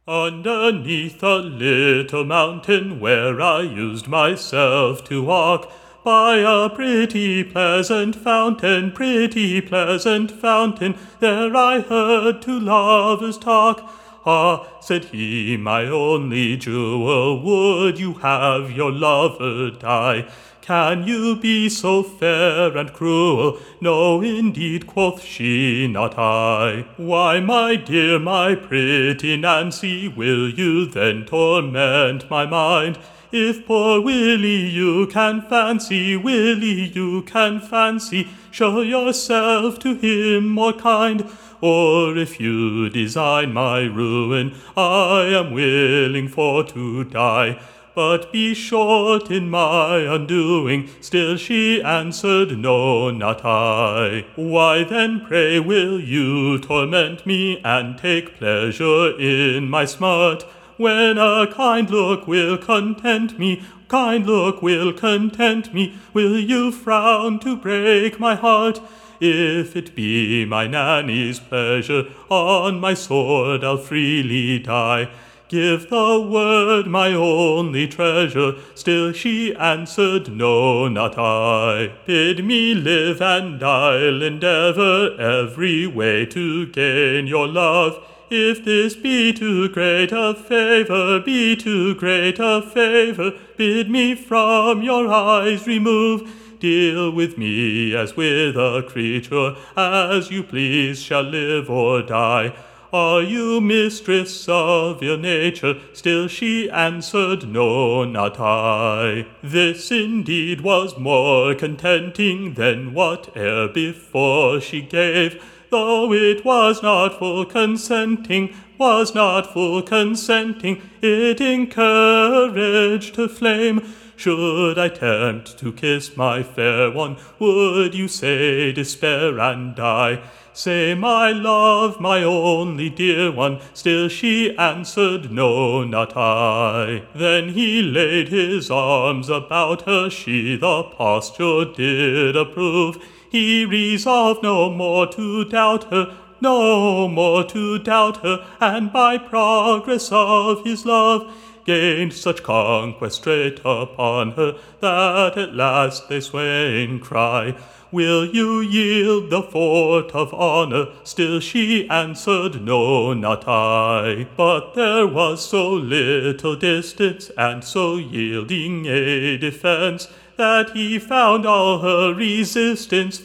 Underneath a little mountain where I used myself to walk, by a pretty pleasant fountain, there I heard two lovers talk. Ah, said he, my only jewel, would you have your lover die? Can you be so fair and cruel? No, indeed, quoth she, not I. Why, my dear, my pretty Nancy, will you then torment my mind? If poor Willie you can fancy, show yourself to him more kind. Or if you design my ruin, I am willing for to die. But be short in my undoing. Still she answered, no, not I. Why then, pray, will you torment me, and take pleasure in my smart, when a kind look will content me, will you frown to break my heart? If it be my Nanny's pleasure, on my sword I'll freely die. Give the word, my only treasure. Still she answered, no, not I. Bid me live, and I'll endeavor every way to gain your love. If this be too great a favor, bid me from your eyes remove. Deal with me as with a creature, as you please shall live or die. Are you mistress of your nature? Still she answered, no, not I. This indeed was more contenting than whate'er before she gave, though it was not full consenting, it encouraged her flame. Should I tempt to kiss my fair one, would you say despair and die? Say, my love, my only dear one. Still she answered, no, not I. Then he laid his arms about her, she the posture did approve. He resolved no more to doubt her, and by progress of his love gained such conquest straight upon her, that at last they swaying cry, will you yield the fort of honor? Still she answered, no, not I. But there was so little distance, and so yielding a defense, that he found all her resistance,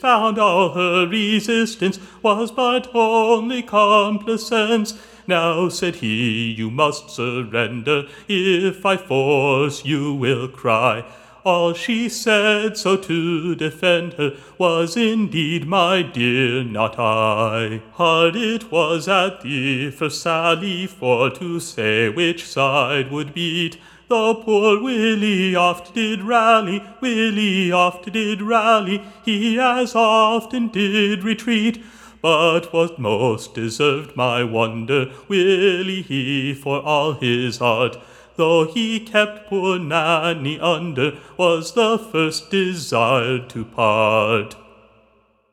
was but only complaisance. Now, said he, you must surrender, if I force you will cry. All she said so to defend her was indeed, my dear, not I. Hard it was at the first sally for to say which side would beat, though poor Willie oft did rally, he as often did retreat. But what most deserved my wonder, Willie he for all his art, though he kept poor Nanny under, was the first desired to part.